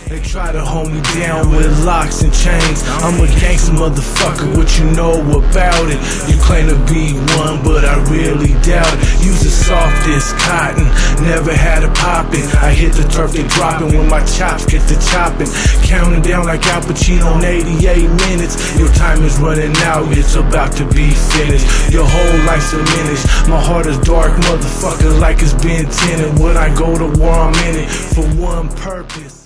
They try to hold me down with locks and chains. I'm a gangster motherfucker, what you know about it? You claim to be one, but I really doubt it. You's the softest cotton, never had a poppin'. I hit the turf, they droppin' when my chops get to choppin'. Counting down like Al Pacino in 88 minutes. Your time is running out, it's about to be finished. Your whole life's diminished. My heart is dark, motherfucker, like it's been tinted. When I go to war, I'm in it for one purpose.